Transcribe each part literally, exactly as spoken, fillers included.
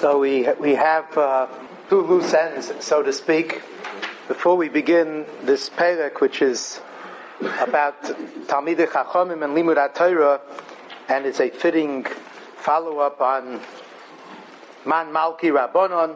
So we we have uh, two loose ends, so to speak, before we begin this perek, which is about Talmidei Chachamim and Limud HaTorah, and it's a fitting follow-up on Man Malki Rabbanon,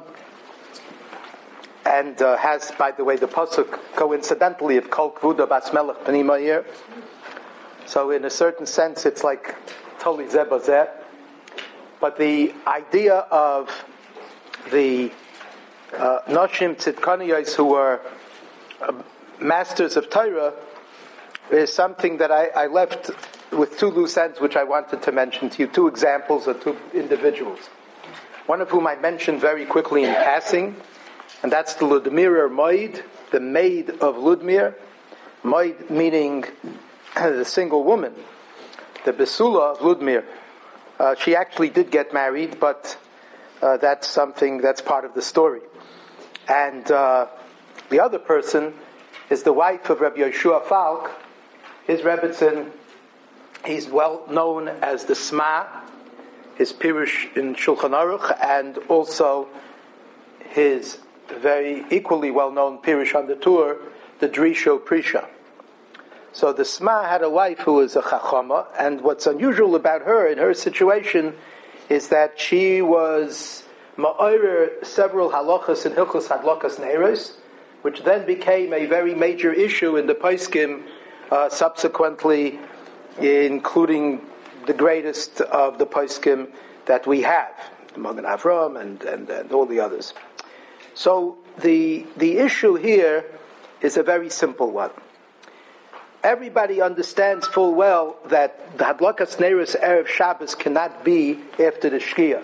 and uh, has, by the way, the pasuk coincidentally of Kol Kvuda Bas Melech Pnima here. So in a certain sense, it's like totally zeh b'zeh. But the idea of the uh, Noshim Tzidkaniyos who were uh, masters of Torah is something that I, I left with two loose ends, which I wanted to mention to you. Two examples of two individuals. One of whom I mentioned very quickly in passing, and that's the Ludmira Moed, the maid of Ludmir. Moed meaning the single woman, the Besula of Ludmir. Uh, she actually did get married, but uh, that's something that's part of the story. And uh, the other person is the wife of Rabbi Yeshua Falk. His Rebbetzin, he's well known as the Sma, his Pirush in Shulchan Aruch, and also his very equally well-known Pirush on the Tur, the Drisho Prisha. So the Sma had a wife who was a Chachama, and what's unusual about her in her situation is that she was ma'orer several halachas and hilchos hadlakas neiros, which then became a very major issue in the Poskim, uh, subsequently, including the greatest of the Poskim that we have, Magen Avram and, and, and all the others. So the the issue here is a very simple one. Everybody understands full well that the Hadlakas Neiros Erev Shabbos cannot be after the Shkia,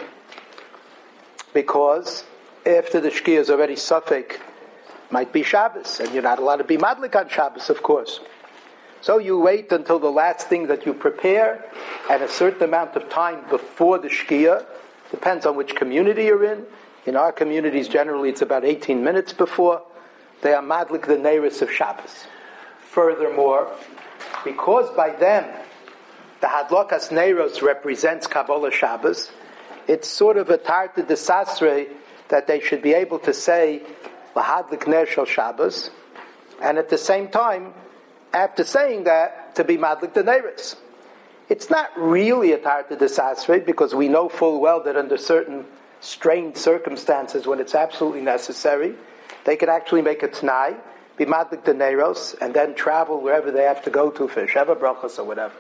because after the Shkia is already Suffolk, might be Shabbos, and you're not allowed to be Madlik on Shabbos, of course. So you wait until the last thing that you prepare, and a certain amount of time before the Shkia, depends on which community you're in. In our communities, generally, it's about eighteen minutes before. They are Madlik the Neiros of Shabbos. Furthermore, because by them the Hadlakas Neiros represents Kabbalah Shabbos, it's sort of a tarta desastre that they should be able to say Lahadlik Ner Shel Shabbos, and at the same time, after saying that, to be Madlik the Neiros. It's not really a tarta desastre, because we know full well that under certain strained circumstances, when it's absolutely necessary, they could actually make a t'nai, be madlik the neiros, and then travel wherever they have to go to for Sheva Brachos or whatever,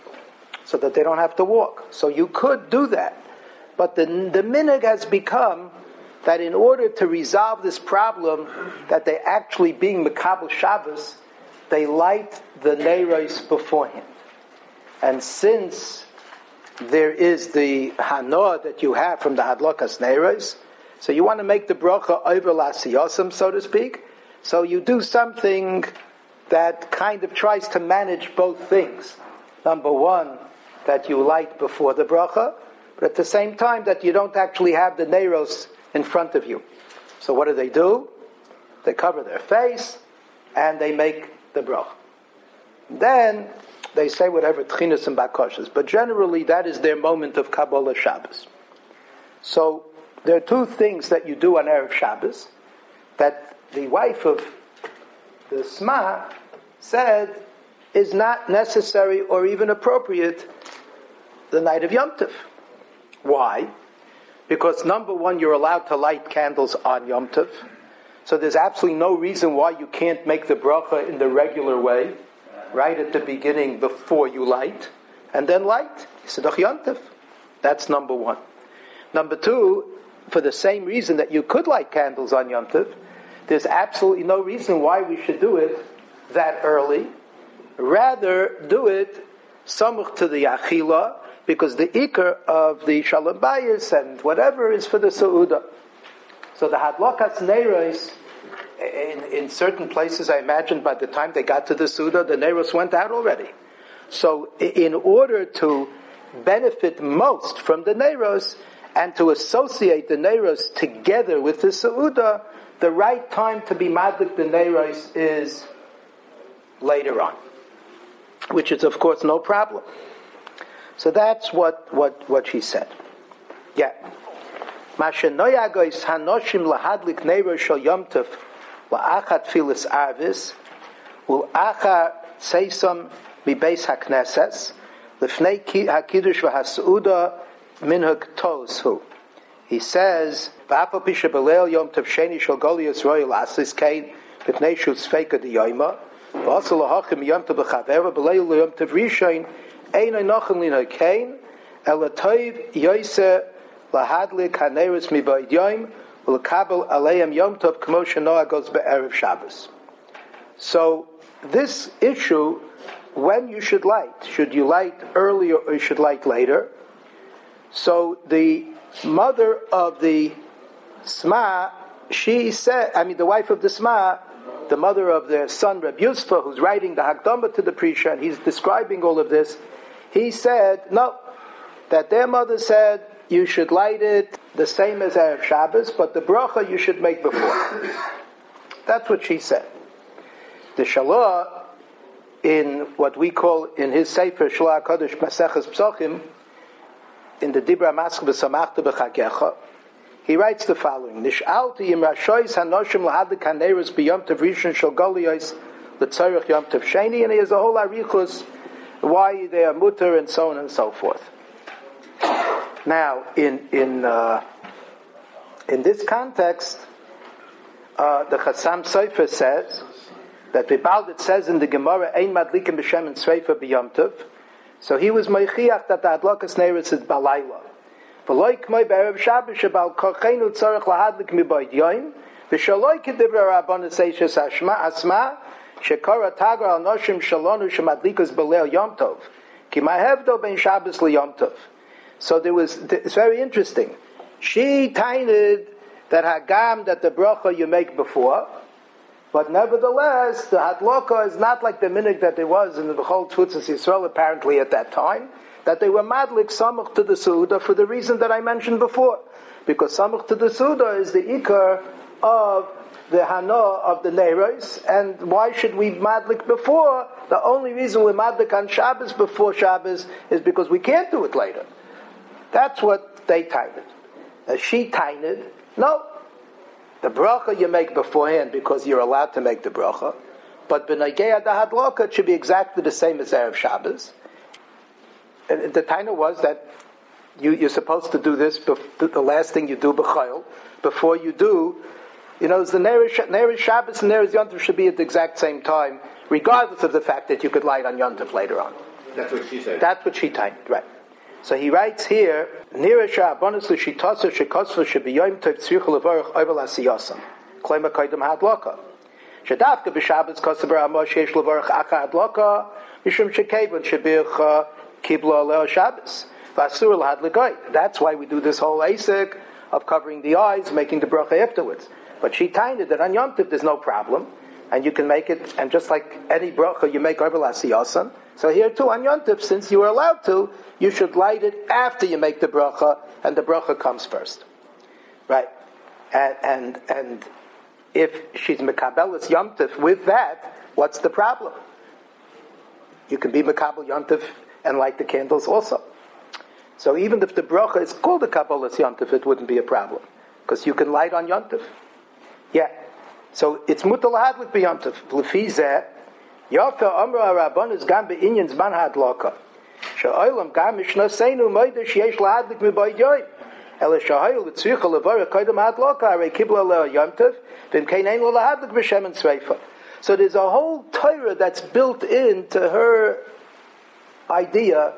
so that they don't have to walk. So you could do that. But the, the minhag has become that in order to resolve this problem, that they actually being Mekabel Shabbos, they light the neiros beforehand. And since there is the hanoah that you have from the Hadlakas Neiros, so you want to make the bracha over l'asiyosam, so to speak, so you do something that kind of tries to manage both things. Number one, that you light before the bracha, but at the same time that you don't actually have the neiros in front of you. So what do they do? They cover their face and they make the bracha. Then they say whatever tchinas and bakoshes, but generally that is their moment of Kabbalah Shabbos. So there are two things that you do on Erev Shabbos that the wife of the Sma said is not necessary or even appropriate the night of Yom Tov. Why? Because number one, you're allowed to light candles on Yom Tov, so there's absolutely no reason why you can't make the bracha in the regular way, right at the beginning before you light, and then light. Sedach Yom Tov. That's number one. Number two, for the same reason that you could light candles on Yom Tov, there's absolutely no reason why we should do it that early. Rather, do it samuch to the achila, because the ikar of the shalom bayis and whatever is for the seudah. So the hadlakas neiros, in, in certain places, I imagine by the time they got to the seudah, the neiros went out already. So in order to benefit most from the neiros and to associate the neiros together with the seudah, the right time to be madlik the neiros is later on, which is of course no problem. So that's what, what, what she said. Yeah. Mashenoyagos hanoshim lahadlik neiros shel Yom Tov la'achat filis arvis ul'acha seisam mibeis hakneses lifnei hakidush v'hasauda minhag toshu. He says, "V'afal pisha belel Yom Tov sheni shel golias royal asis kain b'pnei shu tzfeika diyayma v'asal lahachim Yom Tov b'chavera belel Yom Tov rishon ein einochem lina kain elatoiv yoyse lahadlik haneris mibayid yom ul'kabel aleim Yom Tov k'mo shenoah goes be'erev Shabbos." So this issue, when you should light, should you light earlier or you should light later? So the mother of the Sma, she said, I mean the wife of the Sma, the mother of their son Reb Yusfa, who's writing the Hakdama to the Prisha, and he's describing all of this, he said, no, that their mother said, you should light it the same as Erev Shabbos, but the bracha you should make before. That's what she said. The Shalah, in what we call in his Sefer Shalah HaKadosh Maseches Psochim, in the Dibra Mask V'Samachta B'Chagecha, he writes the following: Nish'alti im rashois hanoshim lahadik haneros b'yom tov rishon shel galiyos l'tzarich yom tov sheni, and he has a whole arichus why they are mutter and so on and so forth. Now, in in uh, in this context, uh, the Chassam Sofer says that Bibald, it says in the Gemara, Ein madlikim b'shem and Sreifa b'yom tov. So he was meichiach that the adlokas neiros is balayla. V'loik moi be'erev Shabbos shebal kochenu tzarech lahadlik mibayid yoim v'shaloi k'divra rabbanon seishes asma shekora tagar al noshim shalonu shemadlikus b'leil yom tov ki mahevdo ben Shabbos liyom tov. So there was, it's very interesting. She tainted that hagam, that the bracha you make before, but nevertheless, the hadloka is not like the minhag that there was in the B'chol Tfutzas Yisrael apparently at that time, that they were madlik samach to the Suda for the reason that I mentioned before. Because samach to the Suda is the ikar of the hana of the neiros, and why should we madlik before? The only reason we're madlik on Shabbos before Shabbos is because we can't do it later. That's what they tainted. As she tainted, no. The bracha you make beforehand because you're allowed to make the bracha, but b'nagei da hadloka it should be exactly the same as Erev Shabbos. And the taina was that you, you're supposed to do this, bef- the last thing you do b'chayil, before you do, you know, the Neresh Shabbos and Neresh Yontif should be at the exact same time, regardless of the fact that you could light on Yontif later on. That's what she said. That's what she tainted, right. So he writes here, Nirasha abonus l'shitasa shekosva shebiyoyim tov tzricha levarach ovel asiyasam. Klema koydem hadloka. Shedavka b'Shabbos kosaber amos sheyesh levarach acha hadloka mishum shekevon shebircha kibla leo Shabbos v'asur l'hadligoy. That's why we do this whole asik of covering the eyes, making the bracha afterwards. But she tainted that on Yom Tov there's no problem, and you can make it, and just like any bracha you make ovel asiyasam. So here too, on Yom Tov, since you are allowed to, you should light it after you make the bracha, and the bracha comes first. Right? And and, and if she's mekabelis Yom Tov with that, what's the problem? You can be mekabel Yom Tov and light the candles also. So even if the bracha is called a kabbalas Yom Tov, it wouldn't be a problem. Because you can light on Yom Tov. Yeah. So it's mutal hadlik be Yom Tov. L'fi zeh, Yofa Amra Rabban is gam be'inyan zman hadloka. Sha'olam gam mishnaseinu moide sheyesh lahadlik mibayid yoyim. Ela sha'ayil l'tzricha levarach koydem hadloka arei kibla le'o Yom Tov v'im kein ein lo lahadlik b'shem and tzreifa. So there's a whole Torah that's built into her idea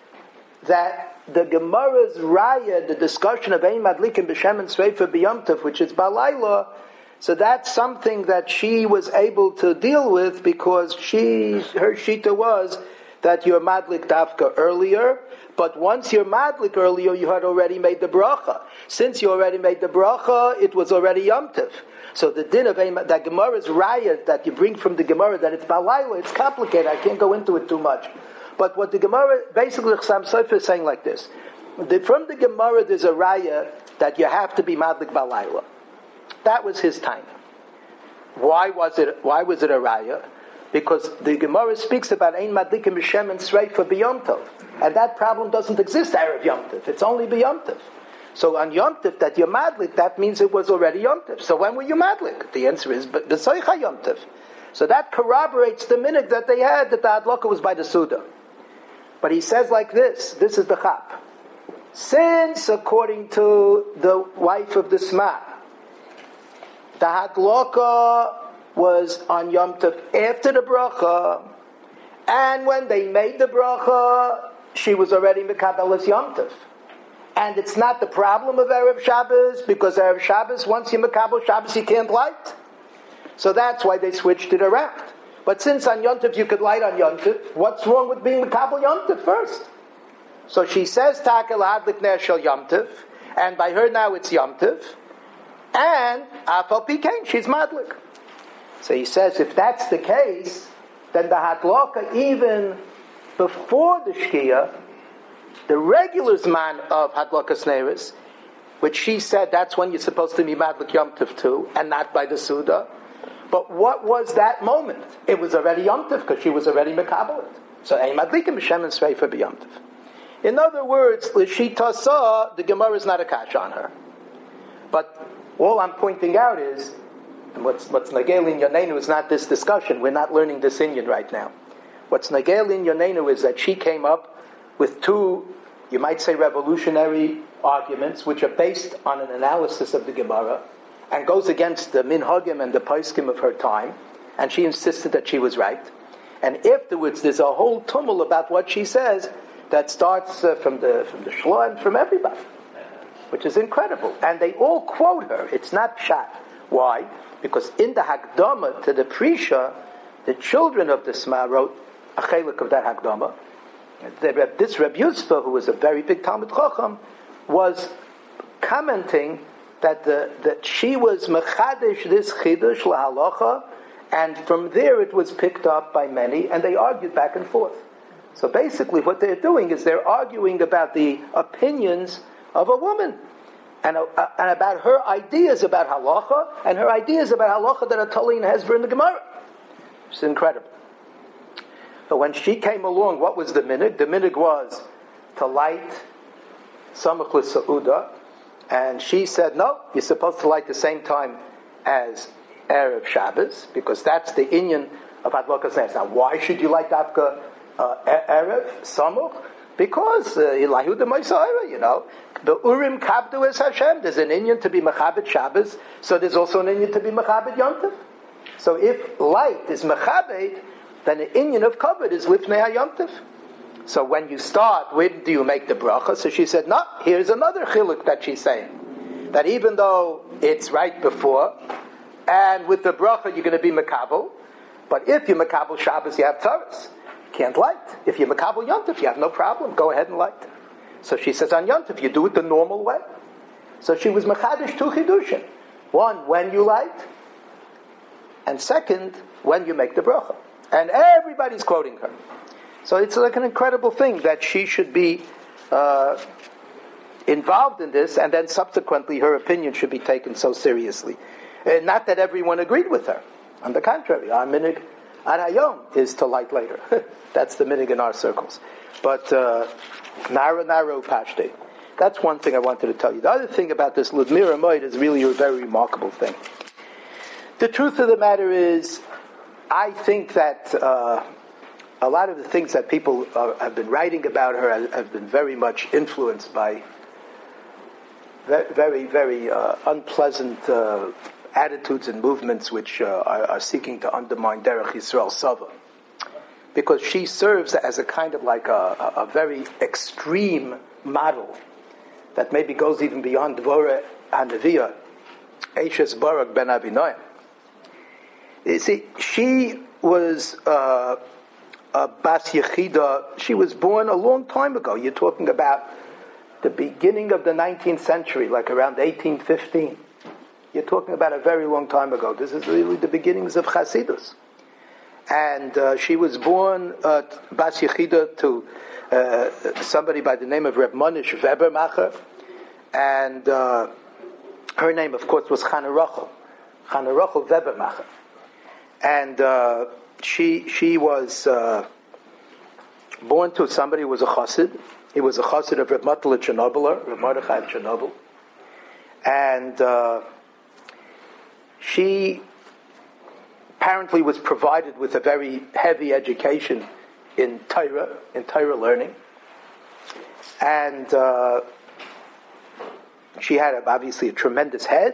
that the Gemara's raya, the discussion of ein madlikim b'shem and tzreifa b'Yom Tov, which is balayla, so that's something that she was able to deal with because she, her shita was that you're madlik dafka earlier, but once you're madlik earlier, you had already made the bracha. Since you already made the bracha, it was already Yom Tov. So the din of that Gemara's raya that you bring from the Gemara, that it's balayla, it's complicated, I can't go into it too much. But what the Gemara, basically Chassam Sofer is saying like this. The, from the Gemara there's a raya that you have to be madlik balayla. That was his time. Why was it? Why was it a raya? Because the Gemara speaks about ein madlikim b'shem and sreifa b'yom tov, and that problem doesn't exist erev Yom Tov. It's only b'yom tov. So on Yom Tov that you're madlik, that means it was already Yom Tov. So when were you madlik? The answer is b'soicha Yom Tov. So that corroborates the minhag that they had that the hadlaka was by the Suda. But he says like this, this is the chap. Since, according to the wife of the Sma, the hadlaka was on Yom Tov after the bracha, and when they made the bracha, she was already mekabelas Yom Tov. And it's not the problem of Erev Shabbos, because Erev Shabbos, once you mekabel Shabbos, you can't light. So that's why they switched it around. But since on Yom Tov you could light on Yom Tov, what's wrong with being mekabel Yom Tov first? So she says, Takel Hadlik Ner Shel Yom Tov, and by her now it's Yom Tov, and Afal Pikain, she's madlik. So he says, if that's the case, then the hadlaka, even before the Shkia, the regular Zman of Hadlakas Neiris, which she said that's when you're supposed to be madlik Yom Tov too, and not by the Suda. But what was that moment? It was already Yom Tov, because she was already mekabelet. So, Ein Madlikim B'Shem and Sreifa B'Yom Tov. In other words, L'shita saw, the Gemara is not a kash on her. But all I'm pointing out is, and what's, what's Nagel in Yonenu is not this discussion. We're not learning this Inyan right now. What's Nagel in Yonenu is that she came up with two, you might say, revolutionary arguments, which are based on an analysis of the Gemara, and goes against the minhagim and the poskim of her time, and she insisted that she was right. And afterwards, there's a whole tumult about what she says that starts uh, from the from the Shloah and from everybody, which is incredible. And they all quote her. It's not pshat. Why? Because in the Hakdama to the Prisha, the children of the Sma wrote a chelik of that Hakdama. The, this Reb Yusfa, who was a very big Talmud Chacham, was commenting that the, that she was mechadish this chidush lahalacha, and from there it was picked up by many, and they argued back and forth. So basically what they're doing is they're arguing about the opinions of a woman, and, uh, and about her ideas about halacha, and her ideas about halacha that are totally in Hezbollah in the Gemara. It's incredible. But when she came along, what was the minhag? The minhag was to light samach l'sa'uda, and she said, no, you're supposed to light the same time as Erev Shabbos, because that's the inyan of Hadlakas Neis. Now, why should you light Dafka uh, Erev Samach? Because Ilahu de Moisa'ira, you know, the Urim Kabdu es Hashem. There's an inyan to be Mechabit Shabbos, so there's also an inyan to be Mechabit Yom Tov. So if light is Mechabit, then the inyan of Kavod is Lifnei HaYom Tov. So when you start, when do you make the bracha? So she said, no, here's another chiluk that she's saying. That even though it's right before, and with the bracha you're going to be makabel, but if you're makabel Shabbos, you have Taurus. You can't light. If you're makabel Yom Tov, you have no problem. Go ahead and light. So she says on Yom Tov, you do it the normal way. So she was mechadish two chidushin. One, when you light, and second, when you make the bracha. And everybody's quoting her. So it's like an incredible thing that she should be uh, involved in this, and then subsequently her opinion should be taken so seriously. Uh, not that everyone agreed with her. On the contrary, our minig Arayom is to light later. That's the minig in our circles. But nara nara pashte. That's one thing I wanted to tell you. The other thing about this Ludmira Moed is really a very remarkable thing. The truth of the matter is, I think that uh, a lot of the things that people uh, have been writing about her have, have been very much influenced by very, very, very uh, unpleasant uh, attitudes and movements which uh, are, are seeking to undermine Derech Yisrael Sava. Because she serves as a kind of like a, a, a very extreme model that maybe goes even beyond Dvorah HaNeviah, Eishes Barak ben Avinoam. You see, she was uh, a Bas Yechida. She was born a long time ago. You're talking about the beginning of the nineteenth century, like around eighteen fifteen. You're talking about a very long time ago. This is really the beginnings of Chasidus. And uh, she was born uh, Bas Yechida to uh, somebody by the name of Reb Monish Webermacher. And uh, her name, of course, was Chana Rachel. Chana Rachel Webermacher. And uh, she she was uh, born to somebody who was a chassid. He was a chassid of Reb Matal Chernobyl, Reb Mordechai of Chernobyl. and uh, she apparently was provided with a very heavy education in Torah, in Torah learning, and uh, she had obviously a tremendous head,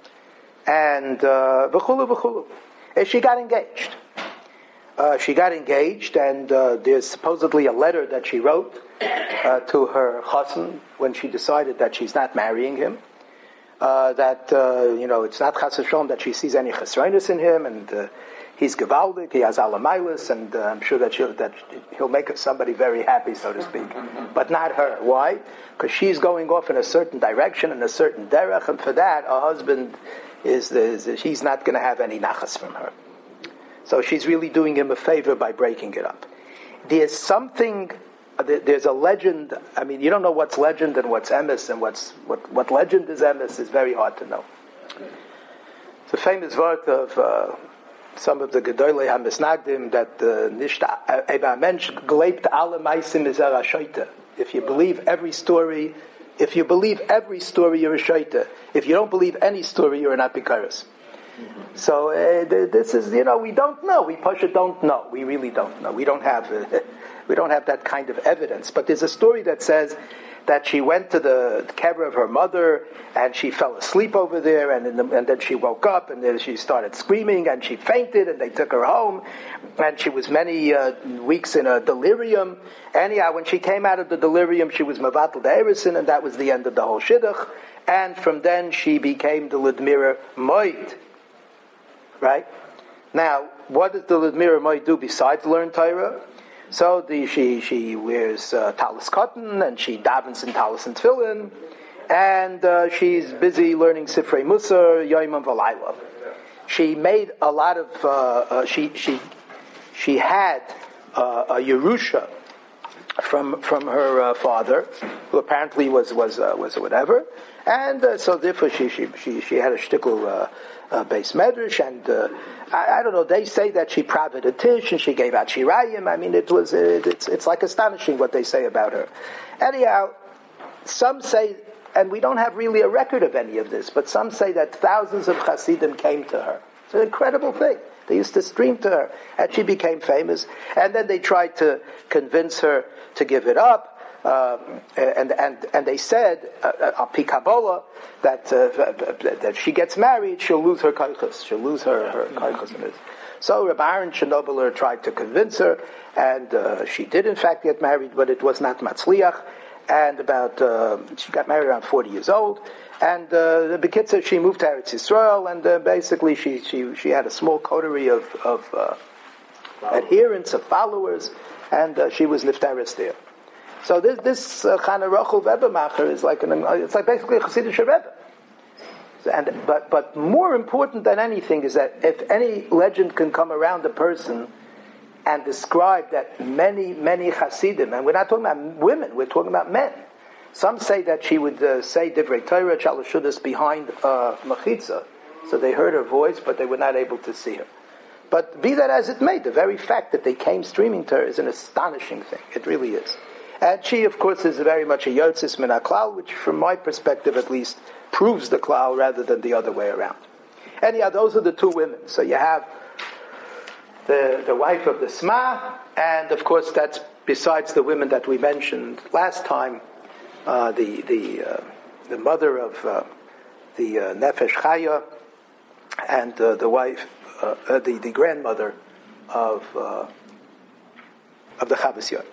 and uh, v'chulu v'chulu. And she got engaged. Uh, she got engaged, and uh, there's supposedly a letter that she wrote uh, to her chassan when she decided that she's not marrying him. Uh, that uh, you know, it's not chas v'shalom that she sees any chesroinus in him, and uh, he's gevaldik, he has alamailis, and uh, I'm sure that she'll, that he'll make somebody very happy, so to speak, but not her. Why? Because she's going off in a certain direction, in a certain derech, and for that, her husband is, the, is he's not going to have any nachas from her. So she's really doing him a favor by breaking it up. There's something. There's a legend. I mean, you don't know what's legend and what's emes, and what's what, what legend is emes is very hard to know. It's a famous word of uh, some of the Gedolei HaMisnagdim that Nishta Eba Mensch gleibt alle Meisim is er a Shoite. If you believe every story, if you believe every story, you're a Shoite. If you don't believe any story, you're an Apikaris. Mm-hmm. So uh, this is, you know, we don't know. We Pasha don't know. We really don't know. We don't have. Uh, We don't have that kind of evidence. But there's a story that says that she went to the kever of her mother and she fell asleep over there, and, in the, and then she woke up and then she started screaming and she fainted, and they took her home, and she was many uh, weeks in a delirium. Anyhow, when she came out of the delirium, she was Mavatal de Erisin, and that was the end of the whole Shidduch. And from then she became the Ludmira Moed. Right? Now, what does the Ludmira Moed do besides learn Torah? So the, she she wears uh, talis cotton, and she davens in talis and tefillin, and uh, she's busy learning Sifrei Musar, Yoimam V'Layla. She made a lot of uh, uh, she she she had uh, a Yerusha from from her uh, father, who apparently was was uh, was whatever, and uh, so therefore she she she, she had a shtickle uh, uh, base medrash, and uh, I, I don't know. They say that she praved a tish and she gave out shirayim. I mean, it was it, it's it's like astonishing what they say about her. Anyhow, some say, and we don't have really a record of any of this, but some say that thousands of Hasidim came to her. It's an incredible thing. They used to stream to her, and she became famous. And then they tried to convince her to give it up. Uh, and and and they said, uh, Pi Kabbalah, that uh, that she gets married, she'll lose her kaichas, she'll lose her her kaichas. So Rabbi Aaron Chernobyler tried to convince her, and uh, she did in fact get married, but it was not matzliach. And about uh, she got married around forty years old, and uh, the Bekitzer, she moved to Eretz Yisrael, and uh, basically she she she had a small coterie of of uh, adherents, of followers, and uh, she was niftaris there. So this this uh, Chana Rachel Webermacher is like an it's like basically a Chassidish Rebbe. And but but more important than anything is that if any legend can come around a person and describe that many many Hasidim, and we're not talking about women, we're talking about men. Some say that she would uh, say Divrei Torah Chalashudas behind uh, Mechitza, so they heard her voice, but they were not able to see her. But be that as it may, the very fact that they came streaming to her is an astonishing thing. It really is. And she, of course, is very much a Yotzis Min HaKlal, which, from my perspective at least, proves the Klal rather than the other way around. Anyhow, those are the two women. So you have the the wife of the Sma, and of course that's besides the women that we mentioned last time, uh, the the uh, the mother of uh, the uh, Nefesh Chaya, and uh, the wife, uh, uh, the the grandmother of uh, of the Chavos Yair.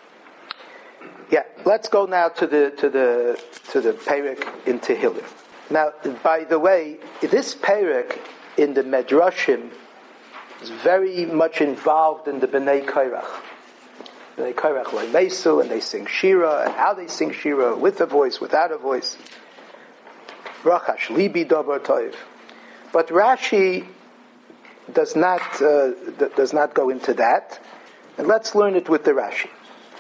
Yeah, let's go now to the to the to the Perek in Tehillim. Now, by the way, this Perek in the Medrashim is very much involved in the Bnei Korach. Bnei Korach Leimesu, and they sing Shira, and how they sing Shira, with a voice, without a voice. Rachash Libi Dabar Toiv. But Rashi does not uh, does not go into that, and let's learn it with the Rashi.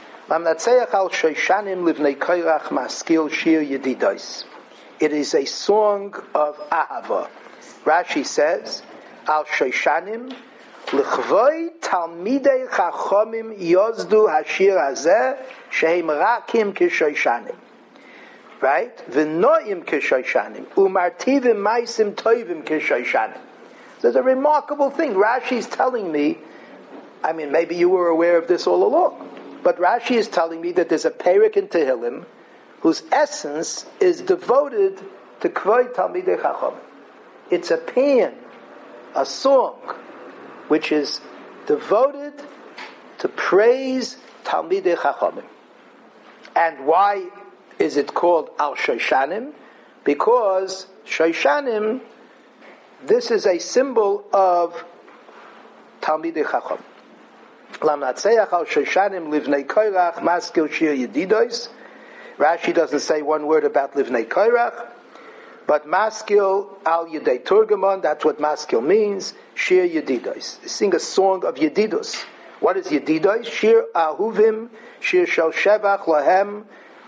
It is a song of Ahava. Rashi says, Al Shoishanim L'chvoi Talmidei Chachomim Yozdu Hashir Hazeh Shehem Rakim Kishoishanim. right? V'noim k'shoishanim, umartivim maisim toivim k'shoishanim. There's a remarkable thing. Rashi's telling me, I mean, maybe you were aware of this all along, but Rashi is telling me that there's a Perek in Tehillim whose essence is devoted to Kvod Talmidei Chacham. It's a paean, a song, which is devoted to praise Talmidei Chachamim. And why is it called Al Shoshanim? Because Shoshanim, this is a symbol of Talmidei Chacham. Lamnatseach Al Shoshanim Livnei Koirach Maskil Shir Yedidos. Rashi doesn't say one word about Livnei Koirach, but Maskil Al Yedei Turgamon, that's what Maskil means, Shir Yedidos. Sing a song of Yedidos. What is Yedidos? Shir Ahuvim, Shir Shel Shevach Lahem,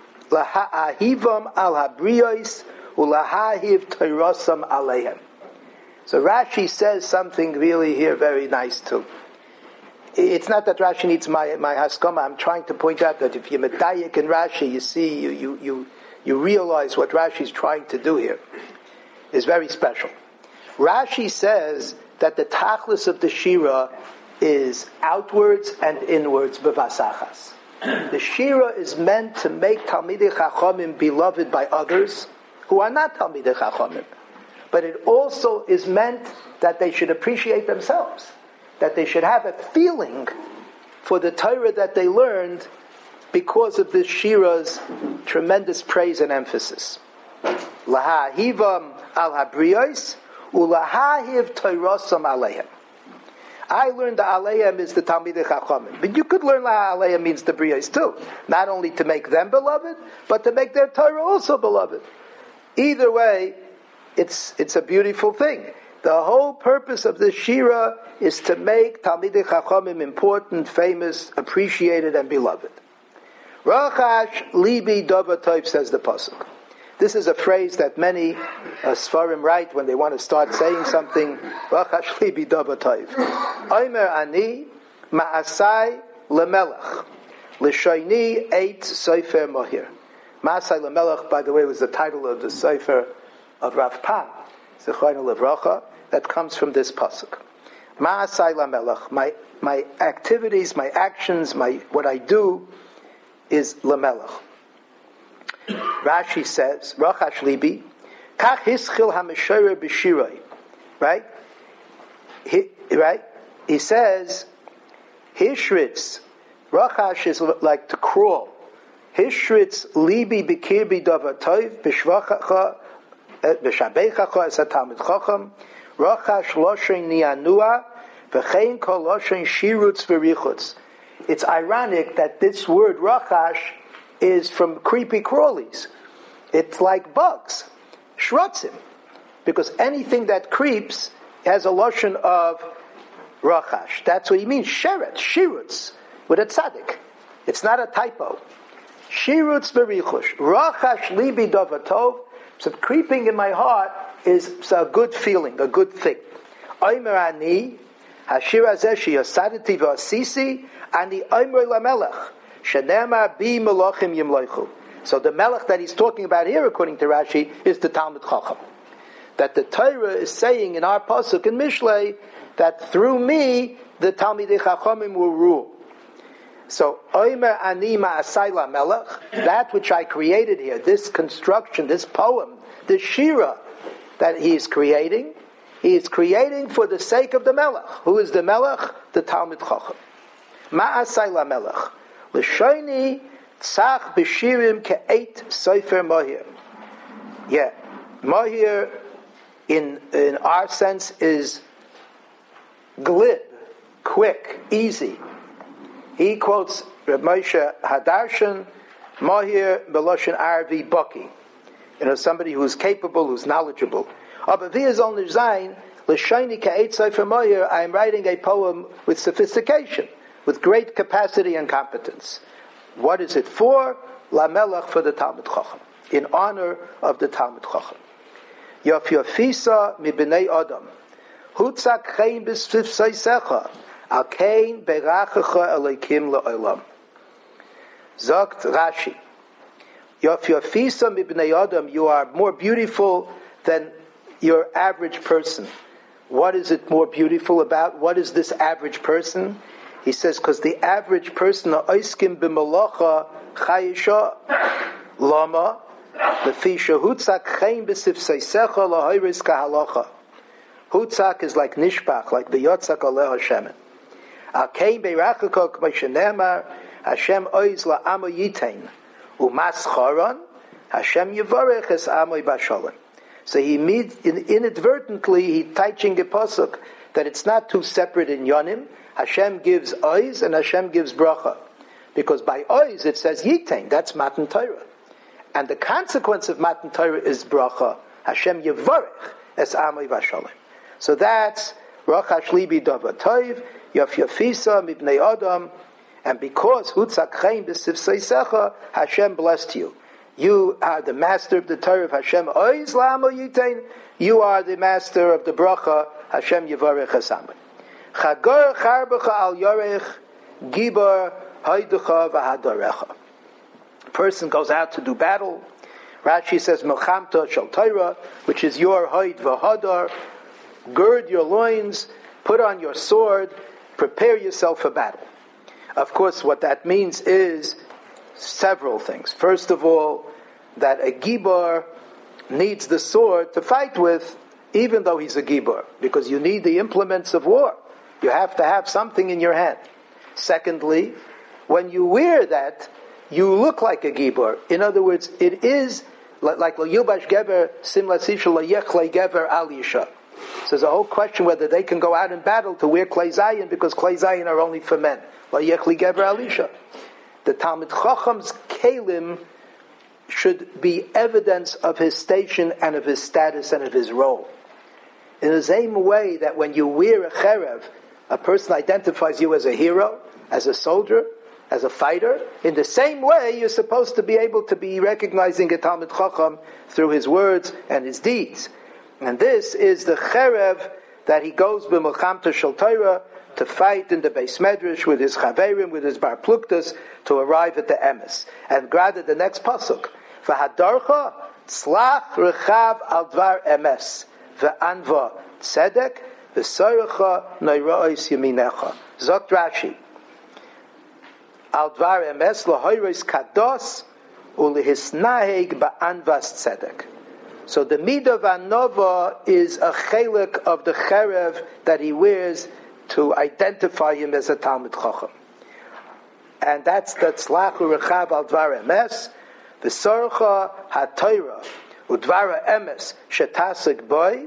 Laha'ahivam Al Habriyos, Ulahahiv Teirosam Alehem. So Rashi says something really here very nice too. It's not that Rashi needs my, my haskama. I'm trying to point out that if you're medayik in Rashi, you see, you, you, you, you realize what Rashi's trying to do here is very special. Rashi says that the tachlis of the Shira is outwards and inwards bevasachas. The Shira is meant to make Talmidei Chachamim beloved by others who are not Talmidei Chachamim. But it also is meant that they should appreciate themselves, that they should have a feeling for the Torah that they learned because of this Shira's tremendous praise and emphasis. Lahahivam al habriyos ulahahiv Torosam aleihem. I learned the Aleim is the Talmidei Chachamim. But you could learn La Aleim means the Briyos too. Not only to make them beloved, but to make their Torah also beloved. Either way, it's it's a beautiful thing. The whole purpose of this Shira is to make Talmidei Chachamim important, famous, appreciated, and beloved. Rachash libi dava tov, says the pasuk. This is a phrase that many uh, Sfarim write when they want to start saying something. Rachash libi dava tov. Omer ani ma'asai lemelech l'shoini eit sofer mohir. Ma'asai lemelech, by the way, was the title of the sofer of Rav Pan, Zichrono Livracha, that comes from this pasuk. Ma'asai lamelech, my my activities, my actions, my what I do is lamelech. Rashi says, Rachash libi, kach hischil hameshorer b'shiroi. Right? He, right? He says, Hishritz, Rachash is like to crawl. Hishritz libi b'kirbi davar tov, b'shvachacha, b'shabechacha es ha-talmid chacham, Rachash loshen nianua, v'chein kol loshen shirutz v'richutz. It's ironic that this word Rachash is from creepy crawlies. It's like bugs, shrotzim, because anything that creeps has a lotion of Rachash. That's what he means, sheret, shirutz, with a tzaddik. It's not a typo. Shirutz v'richush. Rachash libi davar tov. So creeping in my heart is a good feeling, a good thing. Omer ani, hashir hazeh sheyasaditi v'asisi, ani omer lamelech. Shenema bi melachim yimloichu. So the melech that he's talking about here, according to Rashi, is the Talmid Chacham. That the Torah is saying in our pasuk in Mishlei that through me the Talmidei Chachamim will rule. So Omer ani ma'asai lamelech, that which I created here, this construction, this poem, this shira that he is creating, he is creating for the sake of the melech. Who is the melech? The Talmid Chacham. Ma'asai lamelech. L'shoini tzach b'shirim ke'eit sofer mohir. Yeah, mohir in in our sense is glib, quick, easy. He quotes Reb Moshe Hadarshan, mohir beloshen arvi baki. You know, somebody who's capable, who's knowledgeable. Aber wie is only zayin l'shoini ke'eit sofer mohir. I am writing a poem with sophistication, with great capacity and competence. What is it for? La Melech, for the Talmid Chacham, in honor of the Talmid Chacham. Yof yofisa mi b'nei Adam, hutzak chein b'svivsai secha, al kein berachecha elokim le'olam. Zogt Rashi, Yafyafisa mibnei adam, you are more beautiful than your average person. What is it more beautiful about? What is this average person? He says, because the average person, oiskim b'malacha chayisha lama, lefisha hutzak chaim b'sifseisecha lahayris kahalacha. Hutzak is like nishpach, like the yotzak aleh Hashem. Al kein beirachakok b'shenemar, Hashem oiz la'amo yitain. Umas charon, Hashem yivarech es amoy bashalom. So he made, inadvertently, he teaching a pasuk that it's not two separate in Yonim. Hashem gives oiz and Hashem gives bracha. Because by oiz it says yitain, that's Matan Torah. And the consequence of Matan Torah is bracha. Hashem yivarech es amoy vashalom. So that's Rachash Libi Dava Toiv, Yafyafisa Mibnei Adam, and because Hutzak Chaim B'Sifseisecha, Hashem blessed you. You are the master of the Torah of Hashem. Oiz la'amo yitain. You are the master of the bracha. Hashem yivarech hasamay. Chagor charbecha al yorech gibar hayducha v'hadarecha. A person goes out to do battle. Rashi says melchamta shel Torah, which is your hayd v'hadar. Gird your loins, put on your sword, prepare yourself for battle. Of course, what that means is several things. First of all, that a gibar needs the sword to fight with, even though he's a gibar, because you need the implements of war. You have to have something in your hand. Secondly, when you wear that, you look like a gibar. In other words, it is like lo yubash gever simla sishal lo yechle gever al yisha. So there's a whole question whether they can go out in battle to wear klei zayin, because klei zayin are only for men. Lo yechle gever al yisha. The Talmid Chacham's kelim should be evidence of his station and of his status and of his role. In the same way that when you wear a cherev, a person identifies you as a hero, as a soldier, as a fighter. In the same way, you're supposed to be able to be recognizing a Talmid Chacham through his words and his deeds. And this is the cherev that he goes b'melchamta shel Torah to fight in the Beis Medrash with his chaverim, with his bar pluktas, to arrive at the emes. And granted, the next pasuk, v'hadarcha tzlach rechav al dvar emes v'anva tzedek v'sorecha noira'is yaminecha. Zok Rashi, al dvar emes lahoyres kados ulehisnaheg ba'anvas tzedek. So the midah of anova is a chelik of the cherev that he wears to identify him as a Talmid Chacham. And that's the tzlach u'rechav al dvar emes, v'sorcha ha-Torah, u'dvar emes shetasik boy,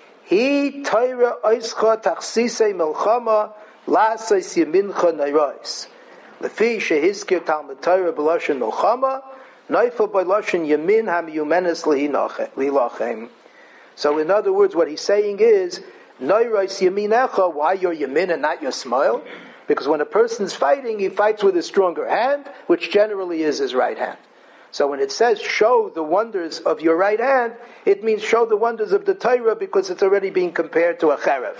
hi Torah oischa tachsisei melchama, la'asais yemincha neirois. Lefi shehizkir Talmid Torah b'loshen melchama, noifel b'loshen yemin ha-miyumenes lilachem. So in other words, what he's saying is, Noiros yaminecha, why your yamin and not your smile? Because when a person's fighting, he fights with his stronger hand, which generally is his right hand. So when it says, show the wonders of your right hand, it means show the wonders of the Torah, because it's already being compared to a cherev.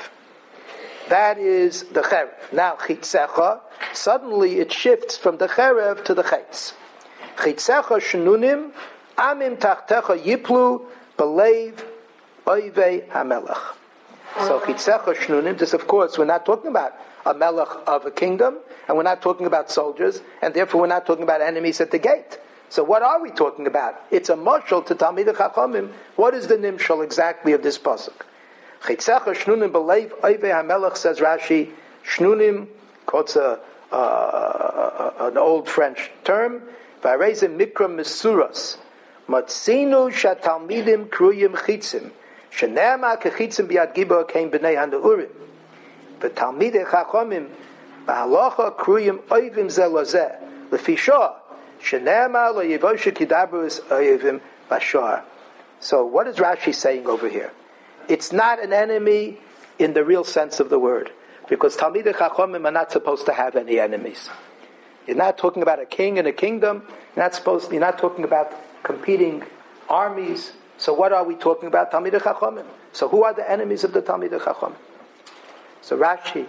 That is the cherev. Now, chitzecha, suddenly it shifts from the cherev to the chitz. Chitzecha shnunim, amim tachtecha yiplu, belev, oivei hamelech. So chitzecha shnunim, this of course, we're not talking about a melech of a kingdom, and we're not talking about soldiers, and therefore we're not talking about enemies at the gate. So what are we talking about? It's a mashal to Talmidei Chachamim. What is the nimshal exactly of this pasuk? Chitzecha shnunim b'leiv oivei hamelech, says Rashi. Shnunim, quotes a, uh, uh, an old French term, v'arezim mikra mesuras, matzinu shatalmidim kruyim chitzim, shenema kechitzim biad gibor kein b'nei haneurim, v'talmidei chachamim b'halacha kruyim oivim ze lozeh, lefisha shenema lo yivoshe kidabrus oivim bashar. So what is Rashi saying over here? It's not an enemy in the real sense of the word, because Talmidei Chachamim are not supposed to have any enemies. You're not talking about a king and a kingdom. You're not supposed. You're not talking about competing armies. So what are we talking about? Talmidei Chachamim. So who are the enemies of the Talmidei Chachamim? So Rashi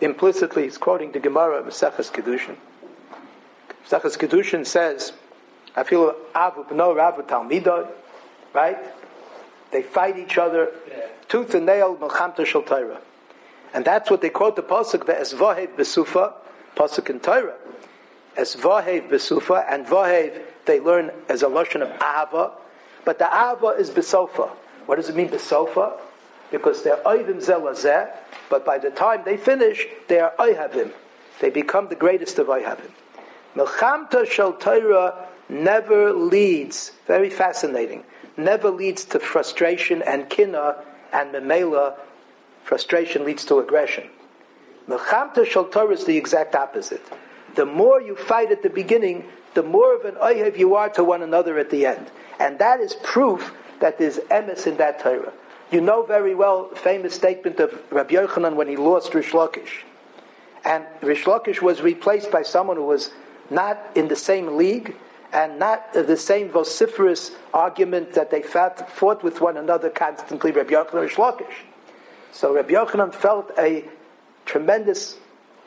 implicitly is quoting the Gemara, Maseches Kedushin. Maseches Kedushin says I feel avu b'no ravu talmidoi, right? They fight each other, yeah. Tooth and nail, melchamta shel Torah. And that's what they quote the pasuk, ve'es vahev besufa, pasuk in Torah. Es vahev besufa, and vahev they learn as a lashon of ahava, but the ahava is besofa. What does it mean besofa? Because they're oivim zelazeh, but by the time they finish, they are oihavim. They become the greatest of oihavim. Melchamta shel Torah never leads, very fascinating, never leads to frustration and kinna and memela. Frustration leads to aggression. Melchamta shel Torah is the exact opposite. The more you fight at the beginning, the more of an oihev you are to one another at the end. And that is proof that there's emes in that Torah. You know very well the famous statement of Rabbi Yochanan when he lost Rish Lakish. And Rish Lakish was replaced by someone who was not in the same league and not the same vociferous argument that they fought, fought with one another constantly, Rabbi Yochanan and Rish Lakish. So Rabbi Yochanan felt a tremendous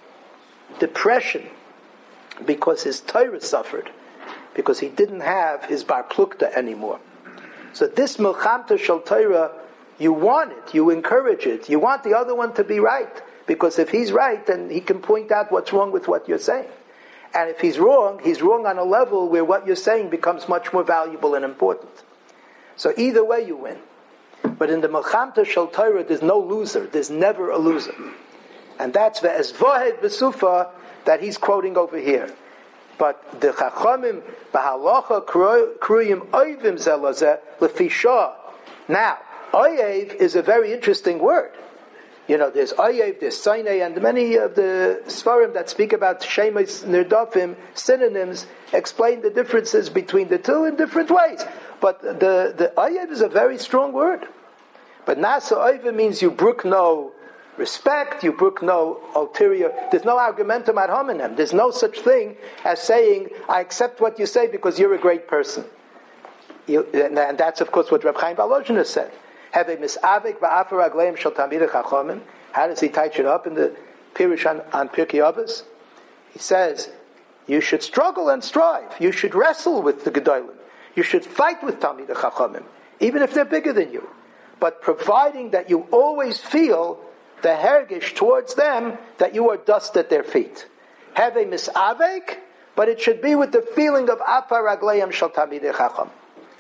depression because his Torah suffered, because he didn't have his Bar Plukta anymore. So this Melchamta Shel Torah, you want it, you encourage it, you want the other one to be right, because if he's right, then he can point out what's wrong with what you're saying. And if he's wrong, he's wrong on a level where what you're saying becomes much more valuable and important. So either way you win. But in the Melchamta Shel Torah, there's no loser. There's never a loser. And that's the Esvahed Besufa that he's quoting over here. But the Chachamim, Bahalacha Kruyim Oivim Zelazeh Lefisha. Now, Oyev is a very interesting word. You know, there's Oyev, there's Sainei, and many of the Sfarim that speak about Shemes Nirdafim, synonyms, explain the differences between the two in different ways. But the, the Oyev is a very strong word. But Nasa Oyev means you brook no respect, you brook no ulterior, there's no argumentum ad hominem. There's no such thing as saying, I accept what you say because you're a great person. You, and, and that's of course what Reb Chaim Volozhin has said. Have a misavik ba'afar agleim shel tamidei chachamim. How does he touch it up in the Pirush on, on Pirkei Avos? He says, you should struggle and strive. You should wrestle with the Gedolim. You should fight with tamidei chachamim, even if they're bigger than you. But providing that you always feel the hergish towards them that you are dust at their feet. Have a misavek, but it should be with the feeling of afar agleim shel tamidei chacham.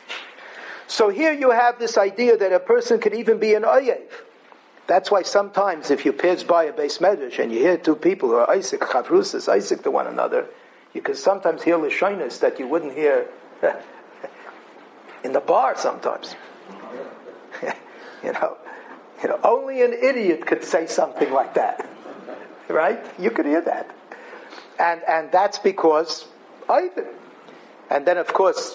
So here you have this idea that a person could even be an oyev. That's why sometimes if you pass by a beis medrash and you hear two people who are Isaac chavrusas, Isaac to one another, you can sometimes hear lashonos that you wouldn't hear in the bar sometimes. you know, you know, only an idiot could say something like that, right? You could hear that, and and that's because oyev. And then of course.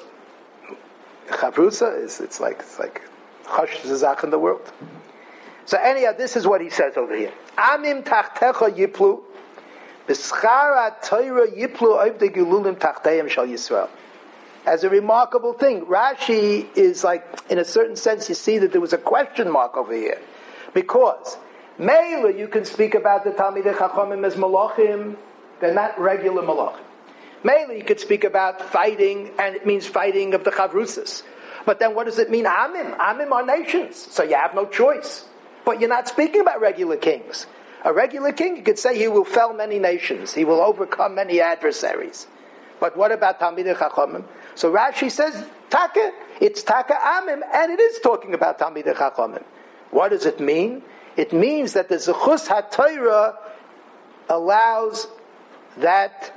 Chavrusa is it's like it's like Chosh Zazach in the world. So anyhow, this is what he says over here. Amim tachtecha yiplu, b'schara Torah yiplu oivdei gilulim tachteim shal Yisrael. As a remarkable thing, Rashi is like, in a certain sense, you see that there was a question mark over here, because Mela you can speak about the Talmidei Chachamim as malachim, they're not regular malachim. Mainly you could speak about fighting, and it means fighting of the chavrusas. But then what does it mean, amim? Amim are nations, so you have no choice. But you're not speaking about regular kings. A regular king, you could say he will fell many nations, he will overcome many adversaries. But what about Talmidei Chachamim? So Rashi says, Taka, it's Taka Amim, and it is talking about Talmidei Chachamim. What does it mean? It means that the Zechus HaTorah allows that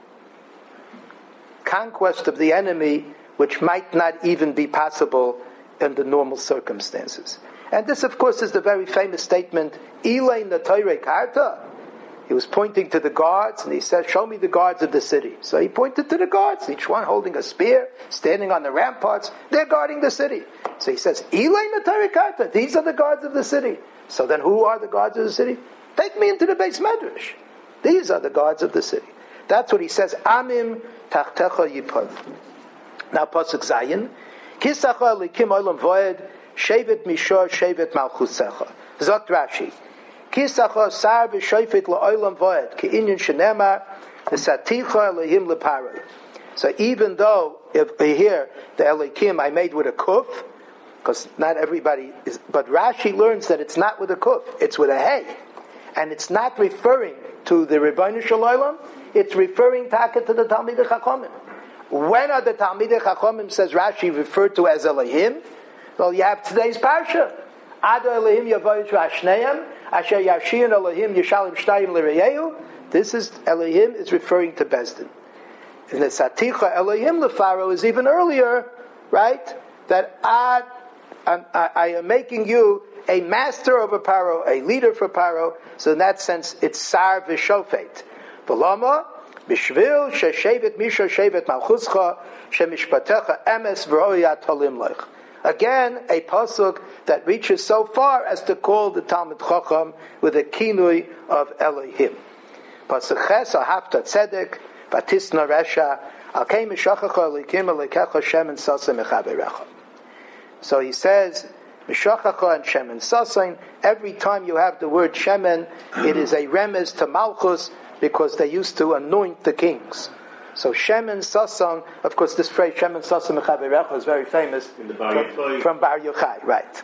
conquest of the enemy, which might not even be possible in the normal circumstances. And this, of course, is the very famous statement, Ilay Natoire Karta. He was pointing to the guards, and he said, show me the guards of the city. So he pointed to the guards, each one holding a spear, standing on the ramparts. They're guarding the city. So he says, Ilay Natoire Karta. These are the guards of the city. So then who are the guards of the city? Take me into the Beis Medrash. These are the guards of the city. That's what he says, Amim Tachtecha Yipod. Now, Pasuk Zayin, Kisacha Likim Olam Voed, Shevet Mishor, Shevet Malchusecha. Zot Rashi, Kisacha Sar V'Shoifet LaOlam Voed, Ki Inyan Shenemar, V'Saticha Lehim Leparoi. So even though if here the Elokim I made with a kuf, because not everybody is, but Rashi learns that it's not with a kuf, it's with a hey, and it's not referring to the Rebbeinu Shalom, it's referring taka to the Talmidei Chachamim. When are the Talmidei Chachamim, says Rashi, referred to as Elohim? Well, you have today's parsha. Ado Elohim Yavoyich Vashneim, Asher Yashin Elohim Yishalim Shtayim L'Reyehu. This is, Elohim is referring to Bezdin. And the Saticha Elohim LeFaro is even earlier, right? That Ad, I, I am making you a master over Paro, a leader for Paro. So in that sense, it's Sar V'Shofet. V'lama, B'shvil Sheshevet Misha Shevet Malchuscha Shemishpatecha Emes V'royat Tolim Lech. Again, a pasuk that reaches so far as to call the Talmid Chacham with a kinui of Elohim. Pasuk Ches Ahafta Tzedek Vatisna Resha Alkei Mishachacha Elikim Elikecha Shem and Sasa Mechaverecha. So he says Mishachacha and Shem and Sasain. Every time you have the word Shemen, it is a remez to Malchus because they used to anoint the kings. So Shem and Sasan, of course, this phrase Shem and Sasan Mechaverecha is very famous in the Bar from, from Bar Yochai, right?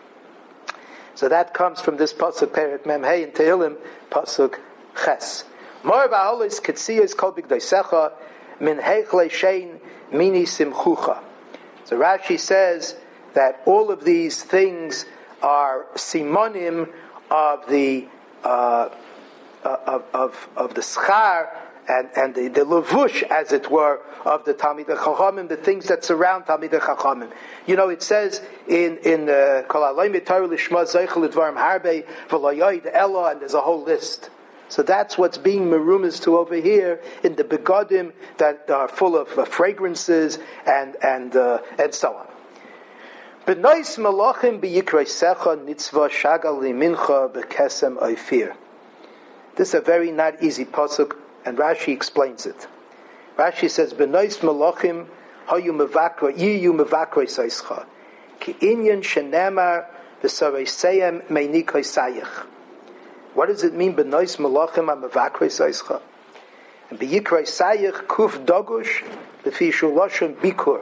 So that comes from this pasuk Perek Mem Hey in Tehillim pasuk Ches. Mor ba'olis ketziyos kol bigdoisecha min heichlei shein mini simchucha. So Rashi says that all of these things are simonim of the uh, of of of the schar. And, and the, the levush, as it were, of the Talmidei Chachamim, the things that surround Talmidei Chachamim. You know, it says in in Kol Alayim Torah Lishma Zeichel Lidvarim Harbe V'Loyoid Ella, and there's a whole list. So that's what's being merumas to over here in the begodim that are full of uh, fragrances and and uh, and so on. B'nois malachim b'yikraisecha nitzvah shagal limincha b'kesem oifir. This is a very not easy pasuk. And Rashi explains it. Rashi says, "B'nois malachim hayu mevakra yiyu mevakra seischa ki inyan shenemar v'sareisayim meinikoy sayich." What does it mean? B'nois malachim ha mevakra seischa and b'yikra sayich kuf dogush b'fi shuloshem bikur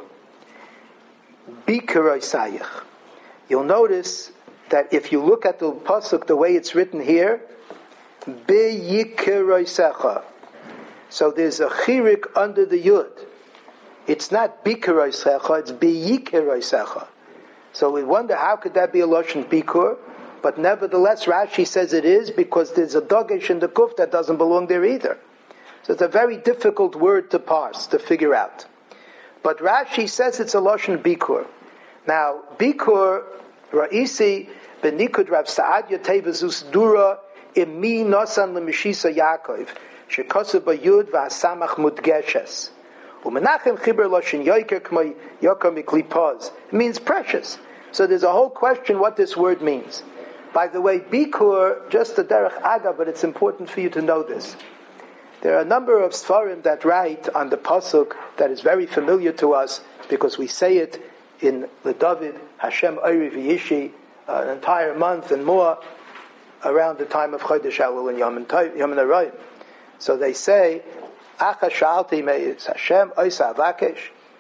bikur sayich. You'll notice that if you look at the pasuk the way it's written here, b'yikra secha. So there's a chirik under the yud. It's not bikur secha, it's b'yikra secha. So we wonder how could that be a lashon bikur, but nevertheless Rashi says it is because there's a dogish in the kuf that doesn't belong there either. So it's a very difficult word to parse, to figure out. But Rashi says it's a lashon bikur. Now bikur ra'isi b'nikud Rav Saadia tevazus dura imi nosan lemishisa Yaakov. Shekosov bayud va'asamach mudgeshes. Umenachem chiber loshin yoiker k'may yoker miklipaz. It means precious. So there's a whole question what this word means. By the way, bikur, just a derech aga, but it's important for you to know this. There are a number of sfarim that write on the pasuk that is very familiar to us because we say it in the David Hashem Oiri V'Yishi uh, an entire month and more around the time of Chodesh Elul and Yom Narayim. So they say, Acha shalti me'is Hashem oisa avakesh.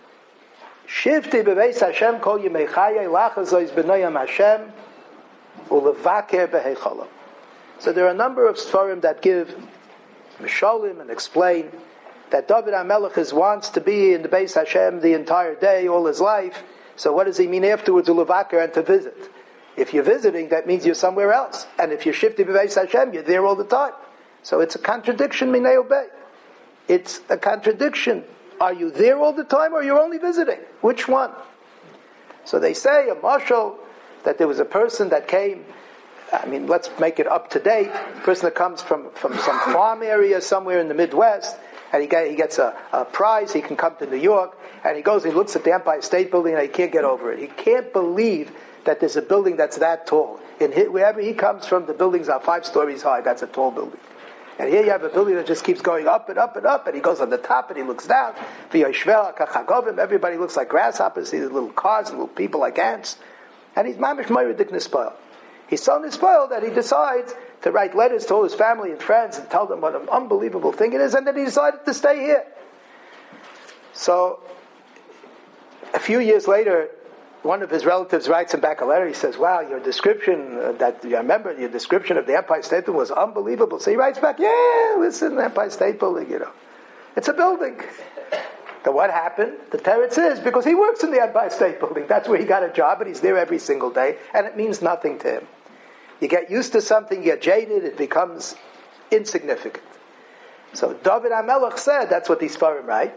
Shivti beveis Hashem kol yemei chayei lachazois b'noyam Hashem ulevaker beheichalam. So there are a number of sfarim that give mishalim and explain that David HaMelech is wants to be in the Beis Hashem the entire day, all his life. So what does he mean afterwards, ulevaker, and to visit? If you're visiting, that means you're somewhere else. And if you're shifting beveis Hashem, you're there all the time. So it's a contradiction, minei obey. It's a contradiction. Are you there all the time or you're only visiting? Which one? So they say, a marshal, that there was a person that came, I mean, let's make it up to date, a person that comes from, from some farm area somewhere in the Midwest, and he, get, he gets a, a prize, he can come to New York, and he goes, he looks at the Empire State Building, and he can't get over it. He can't believe that there's a building that's that tall. In his, wherever he comes from, the buildings are five stories high. That's a tall building. And here you have a building that just keeps going up and up and up, and he goes on the top and he looks down. Everybody looks like grasshoppers, these little cars and little people like ants. And he's mamish moiridik nispoil. He's so nispoil that he decides to write letters to all his family and friends and tell them what an unbelievable thing it is, and then he decided to stay here. So, a few years later, one of his relatives writes him back a letter. He says, wow, your description, uh, that I remember, your description of the Empire State Building was unbelievable. So he writes back, yeah, listen, Empire State Building, you know, it's a building. Then what happened? The teretz is because he works in the Empire State Building. That's where he got a job, and he's there every single day, and it means nothing to him. You get used to something, you get jaded, it becomes insignificant. So David HaMelech said, that's what these Sfarim write,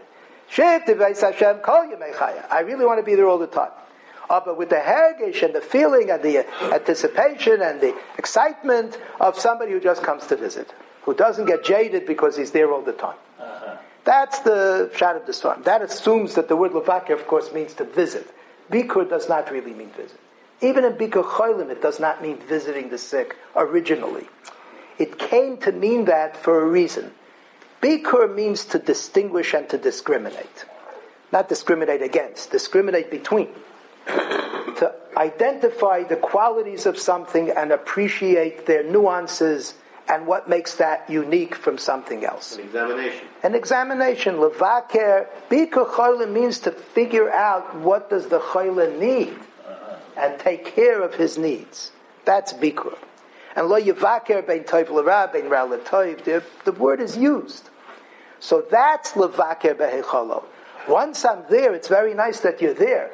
I really want to be there all the time. Uh, but with the hergish and the feeling and the anticipation and the excitement of somebody who just comes to visit, who doesn't get jaded because he's there all the time. Uh-huh. That's the shot of the storm. That assumes that the word levakir, of course, means to visit. Bikur does not really mean visit. Even in Bikur Cholim, it does not mean visiting the sick originally. It came to mean that for a reason. Bikur means to distinguish and to discriminate. Not discriminate against, discriminate between. To identify the qualities of something and appreciate their nuances and what makes that unique from something else. An examination. An examination. Levaker, Bikur Cholim means to figure out what does the Cholim need uh-huh. and take care of his needs. That's Bikur. And Lo Yevaker bein Tov l'Ra, bein Ra l'Tov, the, the word is used. So that's Levaker behecholo. Once I'm there, it's very nice that you're there.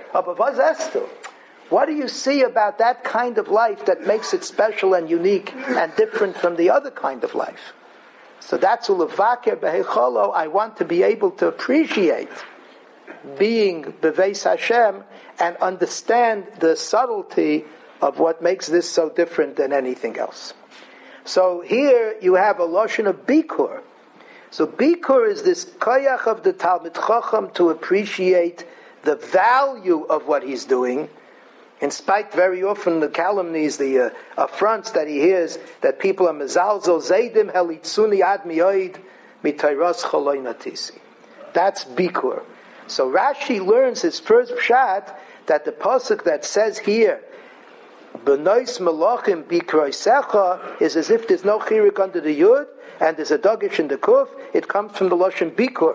What do you see about that kind of life that makes it special and unique and different from the other kind of life? So that's ulevaker behecholo. I want to be able to appreciate being beveis Hashem and understand the subtlety of what makes this so different than anything else. So here you have a lashon of bikur. So bikur is this koyach of the Talmid Chacham to appreciate the value of what he's doing, in spite very often the calumnies, the uh, affronts that he hears, that people are mezalzel zaydim helitzuni ad miyoid mitayras choloi natisi. That's bikur. So Rashi learns his first pshat that the pasuk that says here, B'nois melachim bikroisecha, is as if there's no chirik under the yud, and there's a dagish in the kuf. It comes from the lashon bikur.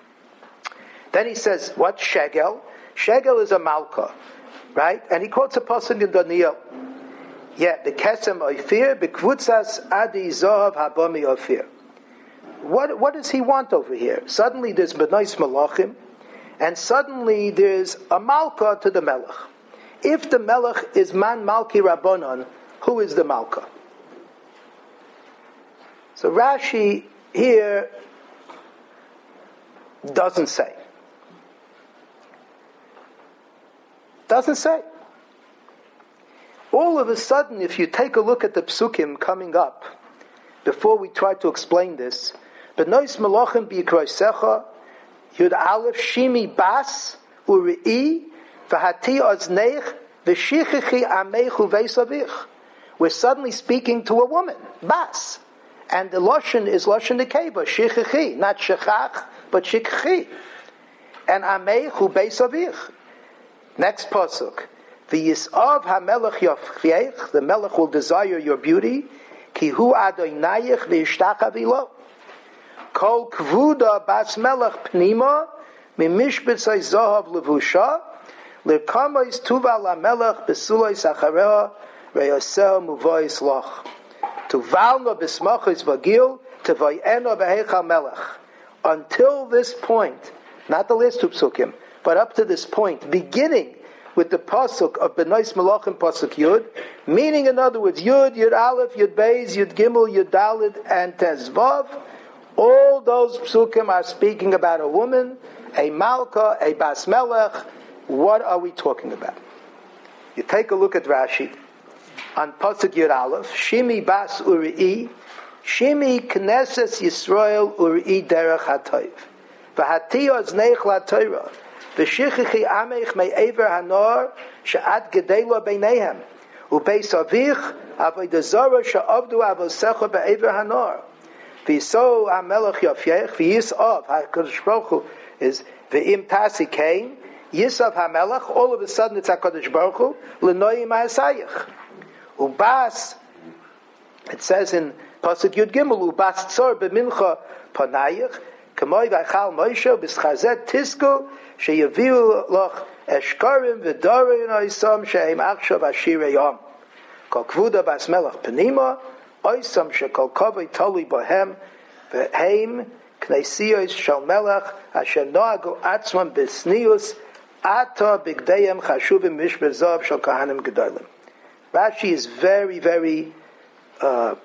Then he says, what shegel? Shegel is a malka, right? And he quotes a pasuk in Daniel. Yeah, the kesem oifir, b'kvutzas adi zohav habami oifir. What, what does he want over here? Suddenly there's b'nois melachim, and suddenly there's a malka to the melech. If the melech is man malki rabbanon, who is the malka? So Rashi here doesn't say. Doesn't say. All of a sudden, if you take a look at the psukim coming up, before we try to explain this, B'nois melachim b'yikroisecha, Yud Aleph Shimi Bas Uri'i V'hati Ozneich V'shichichi Amechu Ve'savich. We're suddenly speaking to a woman, Bas. And the Lashon is Lashon Nekeba, Shichichi, not Shechach, but Shichichi. And Amechu Ve'savich. Next pasuk. V'yisav HaMelech Yafchiech, the Melech will desire your beauty, Ki hu Adonayich V'yishtachavi lo. Kol kvuda bas melech pnima mimishbetzay zahav levusha lekamois tuva la melech besulay sachareha reyasel muvois loch tuvalno besmachis vagil tevayeno behechal melech. Until this point, not the last two psukim, but up to this point, beginning with the pasuk of B'nois Melachim pasuk Yud, meaning in other words Yud, Yud Aleph, Yud Beis, Yud Gimel, Yud Dalid, and Tezvav. All those psukim are speaking about a woman, a malka, a bas melech. What are we talking about? You take a look at Rashi on pasuk Yud Aleph. Shimi bas Uri'i, Shimi Knesses Yisrael Uri'i derech hatoiv. V'hati ozneich laTorah. V'shichichi ameich me'ever hanor she'at gedela beinehem. Ubeis avich avodah zara she'avdu avosecha be'ever hanor. V'yiso HaMelech Yafyech, v'yisav, HaKadosh Baruch Hu is v'im tasi came, yisav HaMelech, all of a sudden it's HaKadosh Baruch Hu, l'noyim ha'asayich. Ubas, it says in Pasuk Yud Gimel, Ubas tzor b'mincha panayich, K'moy v'achal Moshe b'schazet tisku sheyaviu loch eshkarim v'dorin oisam she'em achshav ashirei yom. Kol kvuda bas melech penima oisam shekol kovei toli bohem v'heim kneisiyos shal melech asher noagu atzman b'snius ata bigdeyem chashuvim mishbezav shal kahanim gedolim. Rashi is very, very, uh,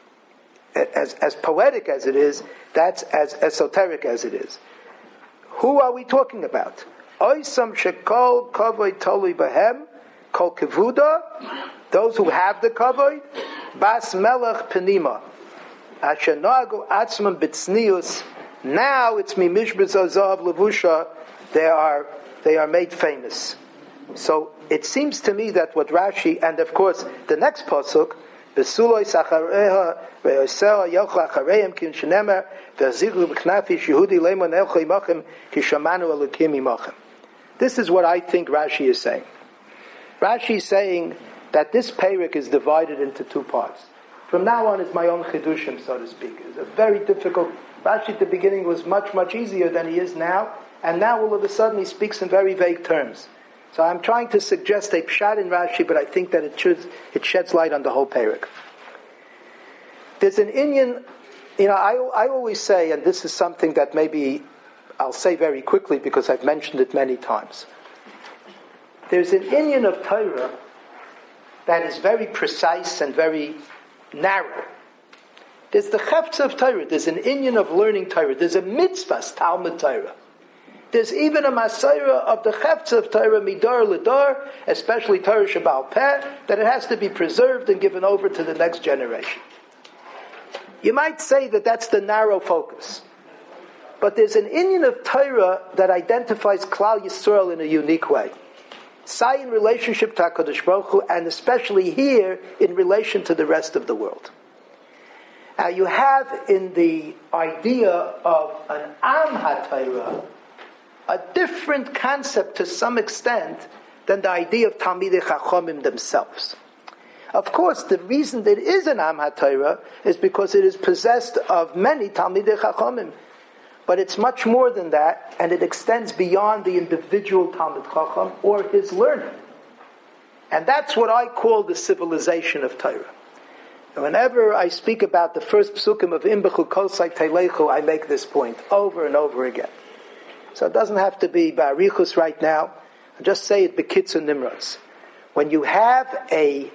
as, as poetic as it is, that's as esoteric as it is. Who are we talking about? Oisam shekol kavod toli bahem, kol kevuda, those who have the kavod, bas melech penima, asher noagu atzman b'tznius, now it's mimish b'zazav levusha, they are, they are made famous. So it seems to me that what Rashi, and of course the next pasuk, Besuloi sachareha ve'osea yochla achareim kin shenemer ve'zichu b'knafi shehudi leimon elcho imachem ki shamanu elokim imachem. This is what I think Rashi is saying. Rashi is saying that this parak is divided into two parts. From now on, it's my own chidushim, so to speak. It's a very difficult. Rashi at the beginning was much, much easier than he is now, and now all of a sudden he speaks in very vague terms. So I'm trying to suggest a pshat in Rashi, but I think that it should, it sheds light on the whole parak. There's an Indian, you know, I, I always say, and this is something that maybe I'll say very quickly because I've mentioned it many times. There's an Indian of Torah that is very precise and very narrow. There's the Chefetz of Torah. There's an Indian of learning Torah. There's a mitzvah, Talmud Torah. There's even a Masorah of the Chefetz of Torah, Midar L'dar, especially Torah Sheba'al Peh, that it has to be preserved and given over to the next generation. You might say that that's the narrow focus. But there's an Indian of Torah that identifies Klal Yisrael in a unique way. Sai in relationship to HaKadosh Baruch Hu, and especially here in relation to the rest of the world. Now you have in the idea of an Am HaTorah a different concept to some extent than the idea of Talmidei Chachomim themselves. Of course, the reason that it is an Am HaTorah is because it is possessed of many Talmidei Chachomim. But it's much more than that, and it extends beyond the individual Talmid Chacham or his learning. And that's what I call the civilization of Torah. And whenever I speak about the first psukim of Imbechu Kosai Teilechu, I make this point over and over again. So it doesn't have to be Barichus right now. I'll just say it Bekitzu Nimros. When you have a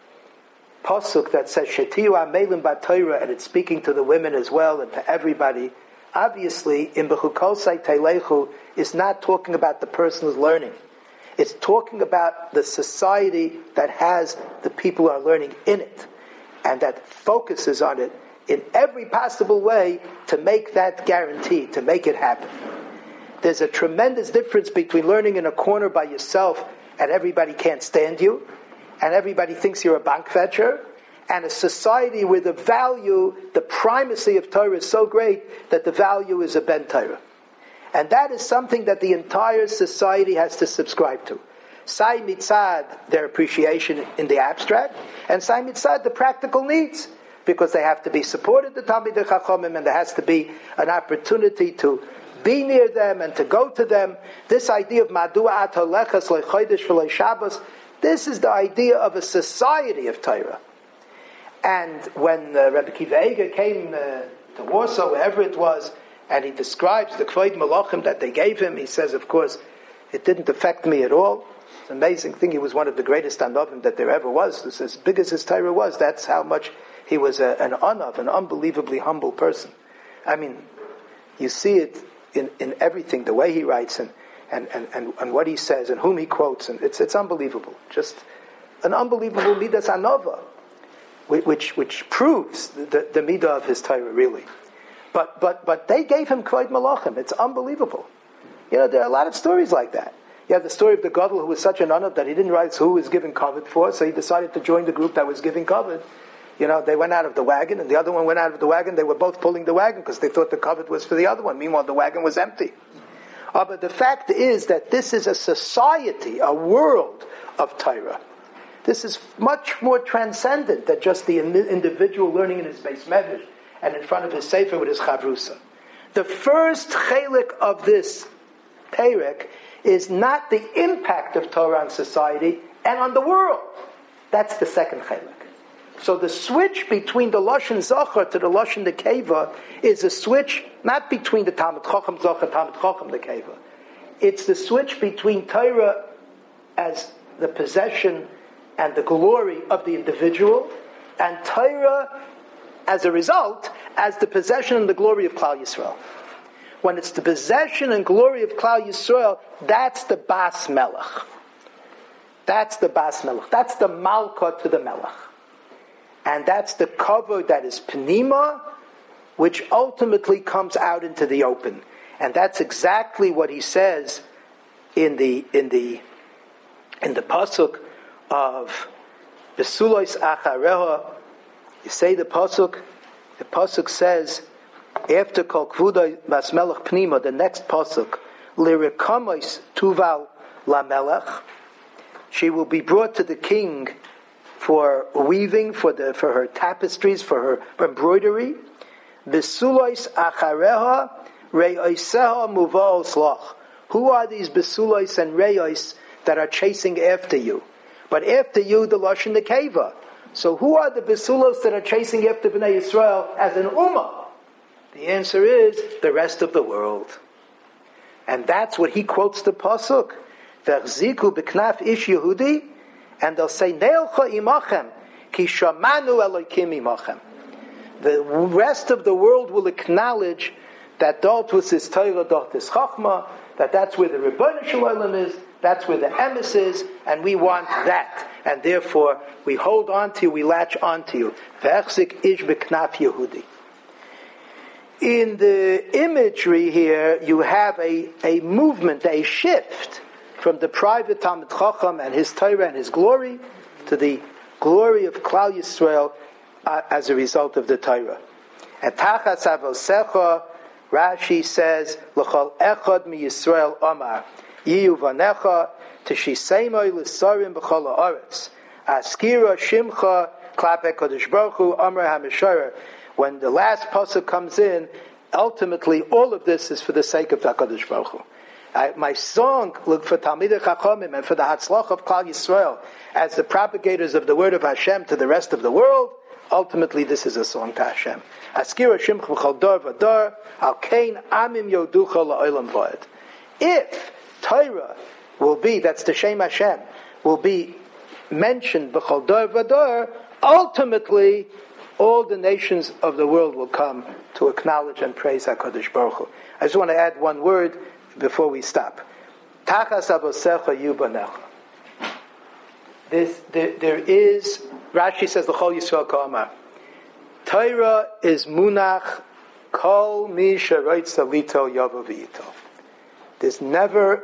pasuk that says Shetiu Amelim B'Torah, and it's speaking to the women as well and to everybody, obviously in Bechukosai Teilechu is not talking about the person who's learning. It's talking about the society that has the people who are learning in it, and that focuses on it in every possible way to make that guarantee, to make it happen. There's a tremendous difference between learning in a corner by yourself and everybody can't stand you, and everybody thinks you're a bank fetcher, and a society where the value, the primacy of Torah is so great that the value is a ben Torah. And that is something that the entire society has to subscribe to. Sai mitzad, their appreciation in the abstract, and sai mitzad, the practical needs, because they have to be supported, the Talmidei Chachomim, and there has to be an opportunity to be near them and to go to them. This idea of Madua at Halechas Lechodesh V'Le Shabbos, this is the idea of a society of Torah. And when uh, Rebbe Kiva Eger came uh, to Warsaw, wherever it was, and he describes the Kvod Malachim that they gave him, he says, of course, it didn't affect me at all. It's an amazing thing. He was one of the greatest Anovim that there ever was. This, as big as his Torah was, that's how much he was a, an Anav, an unbelievably humble person. I mean, you see it in, in everything, the way he writes and, and, and, and, and what he says and whom he quotes. And it's, it's unbelievable. Just an unbelievable Midas Anova, which, which proves the, the Midah of his Torah, really. But, but, but they gave him Kvod Malachim. It's unbelievable. You know, there are a lot of stories like that. You have the story of the Gadol who was such an Anav that he didn't realize who was giving kavod for, so he decided to join the group that was giving kavod. You know, they went out of the wagon, and the other one went out of the wagon. They were both pulling the wagon because they thought the kavod was for the other one. Meanwhile, the wagon was empty. Uh, but the fact is that this is a society, a world of Torah. This is much more transcendent than just the individual learning in his Beis Medrash and in front of his Sefer with his Chavrusa. the first chelik of this perek is not the impact of Torah on society and on the world. That's the second chelik. So the switch between the Lashon Zachar to the Lashon Nekeva is a switch not between the Talmud Chacham Zachar, Talmud Chacham Nekeva. It's the switch between Torah as the possession and the glory of the individual, and Torah, as a result, as the possession and the glory of Klal Yisrael. When it's the possession and glory of Klal Yisrael, that's the Bas Melech. That's the Bas Melech. That's the Malka to the Melech. And that's the cover that is Pnima, which ultimately comes out into the open. And that's exactly what he says in the in the in the pasuk of Besulois Achareha. You say the pasuk. The pasuk says after Kol Kvuda Bas Melech Pnima, the next pasuk, Lirikamois Tuval La Melech. She will be brought to the king for weaving, for the for her tapestries, for her embroidery. Besulois Achareha Re'oiseha Muvaos Lach. Who are these Besulois and Re'ois that are chasing after you? But after you, the Lashon Nekeva. So who are the Besulos that are chasing after Bnei Yisrael as an Ummah? The answer is the rest of the world. And that's what he quotes the pasuk. V'chziku b'knaf ish Yehudi, and they'll say, Neilcha imachem, ki shamanu Elokim imachem. The rest of the world will acknowledge that dort was his Torah, dort is Chachma, that that's where the Rebbeinu Shalom is, that's where the emes is, and we want that. And therefore, we hold on to you, we latch on to you. V'chzik ish b'knaf Yehudi. In the imagery here, you have a, a movement, a shift from the private Talmud Chacham and his Torah and his glory to the glory of Klal Yisrael uh, as a result of the Torah. And Tachas Avosecha, Rashi says, L'chol echad mi Yisrael Omar, Yiyu vanecha, Tishiseimoi l'sarim b'chol ha'aretz, Askira shimcha, Klape Kodesh Baruch Hu, Omar HaMeshorer. When the last pasuk comes in, ultimately all of this is for the sake of HaKadosh Baruch Hu. I, my song, look for Talmidei Chachamim and for the Hatzlach of Klal Yisrael, as the propagators of the word of Hashem to the rest of the world, ultimately this is a song to Hashem. Askira Shimcha B'chol Dor V'Dor, Al Kain Amim Yoducha La'olam V'od. If Torah will be, that's the Shem Hashem, will be mentioned B'chol Dor V'Dor, ultimately all the nations of the world will come to acknowledge and praise HaKadosh Baruch Hu. I just want to add one word before we stop. Tachas Avosecha Yubanecha. This, there, there is, Rashi says, L'chol Yisrael Ka'amar. Torah is munach kol mi sheroitza lito yavo v'yito. There's never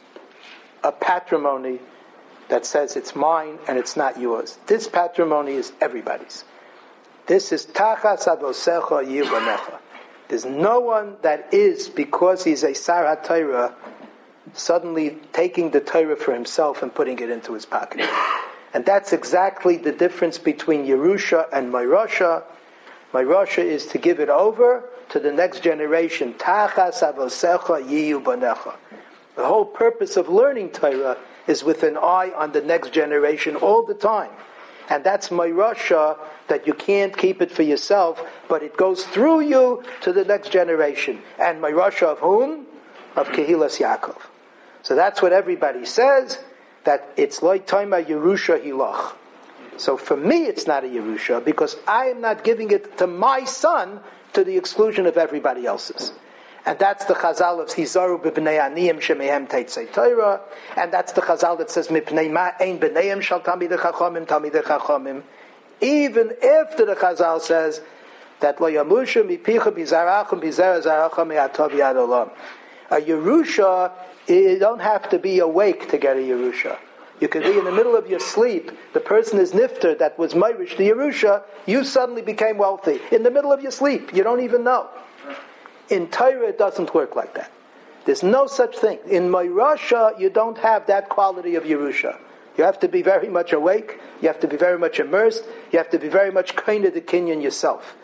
a patrimony that says it's mine and it's not yours. This patrimony is everybody's. This is Tachas Avosecha Yubanecha. There's no one that is, because he's a Sar HaTorah, suddenly taking the Torah for himself and putting it into his pocket. And that's exactly the difference between Yerusha and Mayrosha. Mayrosha is to give it over to the next generation. Tachas Avosecha Yiyu Banecha. The whole purpose of learning Torah is with an eye on the next generation all the time. And that's Mayrosha, that you can't keep it for yourself, but it goes through you to the next generation. And Mayrosha of whom? Of Kehilas Yaakov. So that's what everybody says, that it's like Taima Yerusha Hilach. So for me it's not a Yerusha, because I am not giving it to my son to the exclusion of everybody else's. And that's the Chazal of Hizaru b'bnei aniyim shemehem teitzei Torah. And that's the Chazal that says mipnei ma ein b'neiim shal talmidei chachamim talmidei chachamim. Even after the Chazal says that lo yamusha mipicha bizarachim bizera zarachim me'atov yad olam. A Yerusha, you don't have to be awake to get a Yerusha. You could be in the middle of your sleep. The person is nifter that was Mayrish, the Yerusha. You suddenly became wealthy in the middle of your sleep. You don't even know. In Torah, it doesn't work like that. There's no such thing. In Mayrosha, you don't have that quality of Yerusha. You have to be very much awake. You have to be very much immersed. You have to be very much kind of the Kenyan yourself.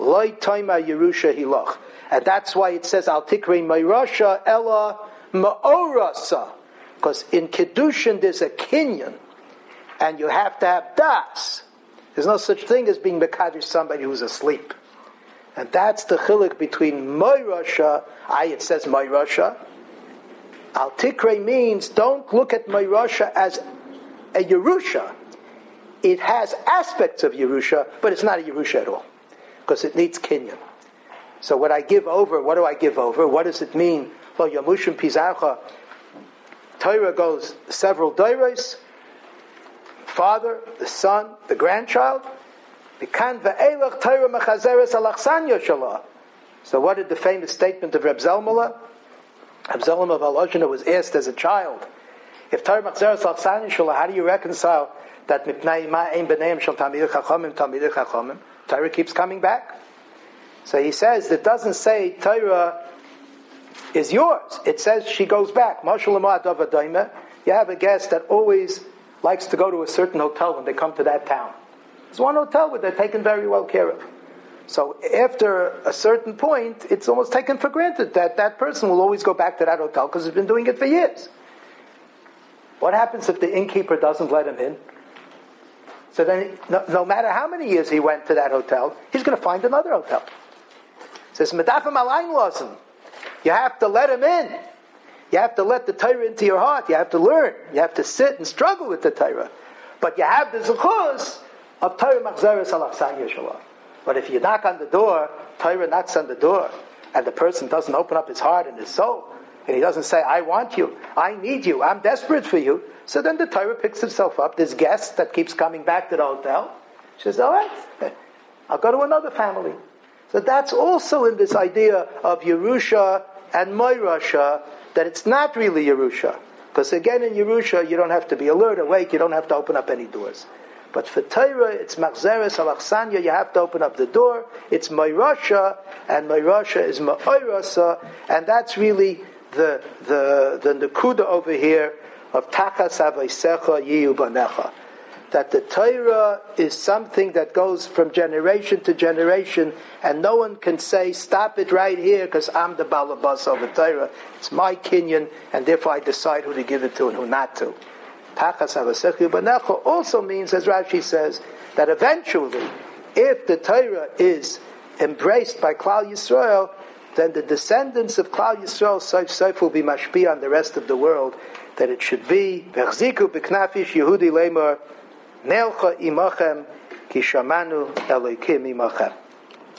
Loi Toima Yerusha Hilach. And that's why it says, Al Tikri Meirasha Ella Ma'orasa. Because in Kiddushin there's a kinyan, and you have to have das. There's no such thing as being Mekadosh somebody who's asleep. And that's the chiluk between Meirasha, I it says Meirasha. Al Tikre means don't look at Meirasha as a Yerusha. It has aspects of Yerusha, but it's not a Yerusha at all. Because it needs kinyan. So what I give over, what do I give over? What does it mean? Lo Yamushim Pizacha. Torah goes several dairos. Father, the son, the grandchild. So what did the famous statement of Reb Zalmala? Reb Zalmala of Alojina was asked as a child, if Torah Machzeres Lachsan Yishallah, how do you reconcile that Mipnei Ma Ein B'neim Shel Talmidei Chachamim Talmidei Chachamim? Torah keeps coming back. So he says, it doesn't say Torah is yours. It says she goes back. You have a guest that always likes to go to a certain hotel when they come to that town. There's one hotel where they're taken very well care of. So after a certain point, it's almost taken for granted that that person will always go back to that hotel because he's been doing it for years. What happens if the innkeeper doesn't let him in? So then, no, no matter how many years he went to that hotel, he's going to find another hotel. It says, Medafim alayin losim. You have to let him in. You have to let the Torah into your heart. You have to learn. You have to sit and struggle with the Torah. But you have the zechus of Torah Machzeres Alachsan Yishallah. But if you knock on the door, Torah knocks on the door, and the person doesn't open up his heart and his soul, and he doesn't say, I want you, I need you, I'm desperate for you, so then the Torah picks itself up. This guest that keeps coming back to the hotel, she says, all right, I'll go to another family. So that's also in this idea of Yerusha and Meirasha, that it's not really Yerusha. Because again, in Yerusha, you don't have to be alert, awake, you don't have to open up any doors. But for Torah, it's Machzeres Alachsanya, you have to open up the door. It's Meirasha, and Meirasha is Ma'orasa, and that's really the the the Nakuda over here of Tachas Avaisecha Yiyu Banecha. That the Torah is something that goes from generation to generation, and no one can say, stop it right here, because I'm the Balabas over Torah. It's my kinyan, and therefore I decide who to give it to and who not to. Tachas Avasech Banecha also means, as Rashi says, that eventually, if the Torah is embraced by Klal Yisrael, then the descendants of Klal Yisrael, Soif Soif, will be mashpi on the rest of the world, that it should be, V'chziku b'knafish Yehudi lemor, Neilcha imachem, ki shamanu Elokim imachem.